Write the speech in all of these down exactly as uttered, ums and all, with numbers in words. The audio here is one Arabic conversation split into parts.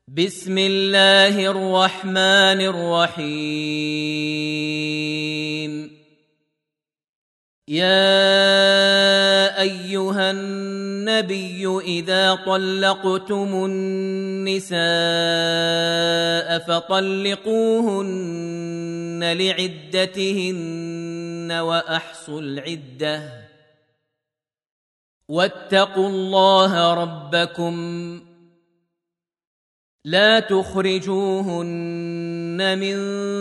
بسم الله الرحمن الرحيم. يا أيها النبي إذا طلقتم النساء فطلقوهن لعدتهن وأحصوا العدة واتقوا الله ربكم لا تخرجوهن من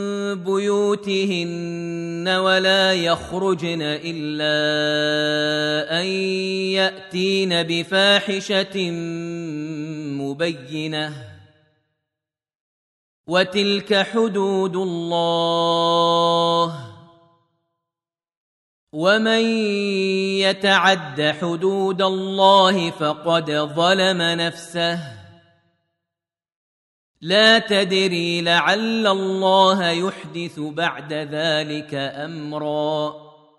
بيوتهن ولا يخرجن إلا أن يأتين بفاحشة مبينة وتلك حدود الله ومن يتعد حدود الله فقد ظلم نفسه لا تدري لعل الله يحدث بعد ذلك أمرا.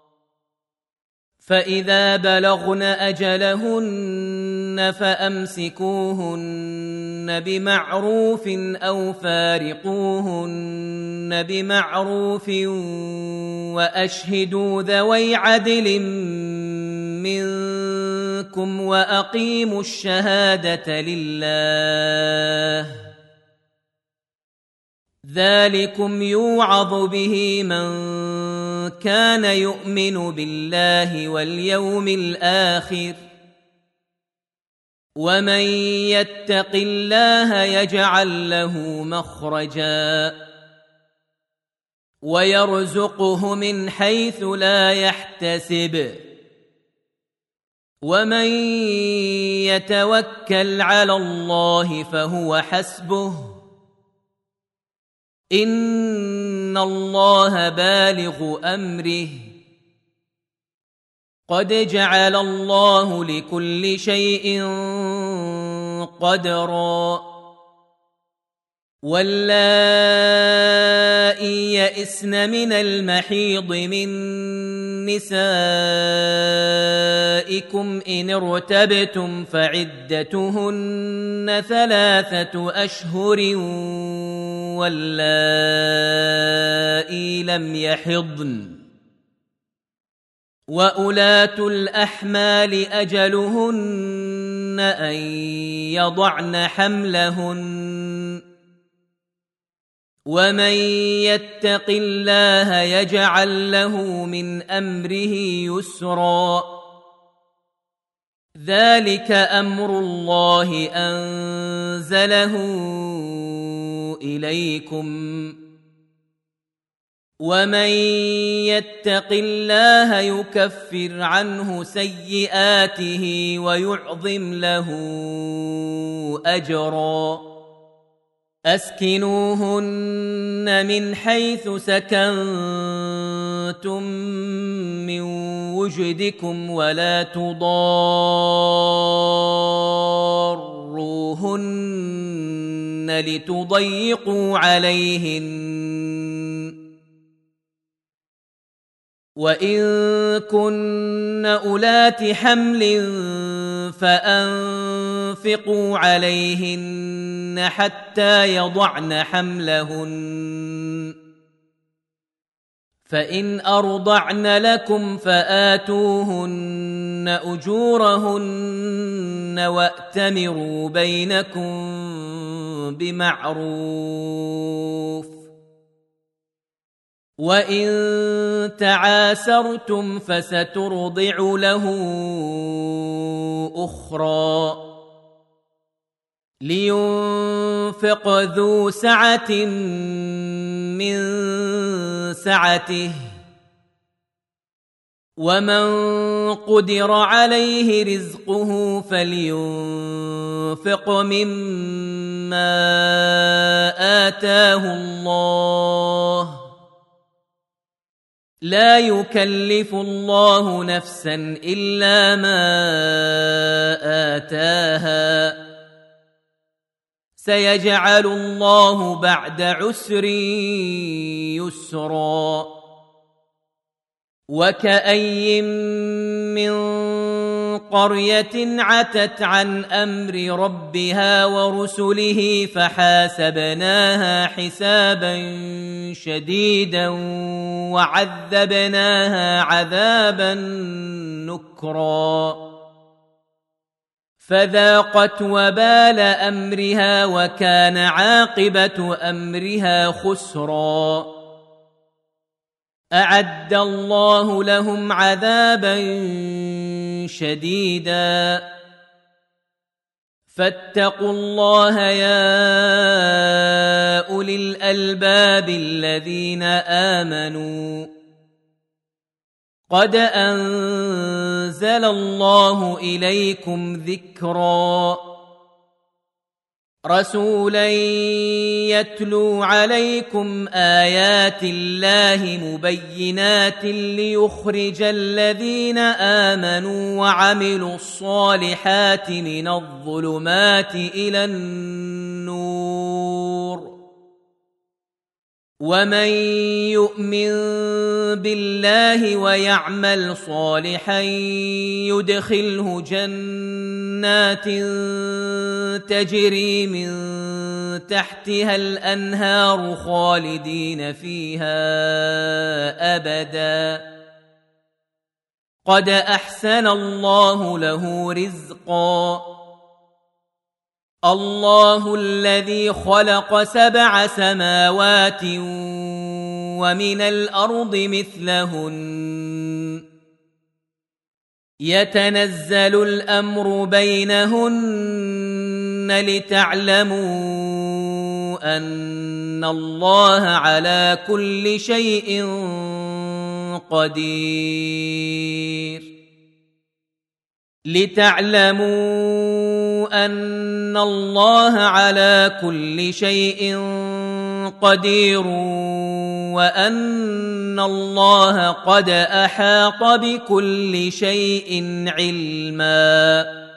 فإذا بلغن أجلهن فأمسكوهن بمعروف أو فارقوهن بمعروف وأشهدوا ذوي عدل منكم وأقيموا الشهادة لله ذلكم يوعظ به من كان يؤمن بالله واليوم الآخر ومن يتق الله يجعل له مخرجا ويرزقه من حيث لا يحتسب ومن يتوكل على الله فهو حسبه إن الله بالغ أمره قد جعل الله لكل شيء قدرا. واللائي يئسن من المحيض من نسائكم إن ارتبتم فعدتهن ثلاثة أشهر واللائي لم يحضن وأولاة الأحمال أجلهن أن يضعن حملهن ومن يتق الله يجعل له من أمره يسرا. ذلك أمر الله أنزله إليكم ومن يتق الله يكفر عنه سيئاته ويعظم له أجرا. أسكنوهن من حيث سكنتم من وجدكم ولا تضاروهن لتضيقوا عليهن وإن كن أولات حمل فأنفقوا عليهن حتى يضعن حملهن فإن أرضعن لكم فآتوهن أجورهن وأتمروا بينكم بمعروف وإن تعاسرتم فسترضع له أخرى لينفق ذو سعة من سعته ومن قدر عليه رزقه فلينفق مما آتاه الله لا يكلف الله نفسا إلا ما آتاها سيجعل الله بعد عسر يسرا. وكأي من قرية عتت عن أمر ربها ورسله فحاسبناها حسابا شديدا وعذبناها عذابا نكرا فذاقت وبال أمرها وكان عاقبة أمرها خسرا أعد الله لهم عذابا شديدا فاتقوا الله يا أولي الألباب الذين آمنوا قد أنزل الله إليكم ذكرا رسولا يتلو عليكم آيات الله مبينات ليخرج الذين آمنوا وعملوا الصالحات من الظلمات إلى النور ومن يؤمن بالله ويعمل صالحا يدخله جنات تجري من تحتها الأنهار خالدين فيها أبدا قد أحسن الله له رزقا الله الذي خلق سبع سماوات ومن الأرض مثلهن يتنزل الأمر بينهن لتعلموا أن الله على كل شيء قدير لتعلموا أن الله على كل شيء قدير وأن الله قد أحاط بكل شيء علما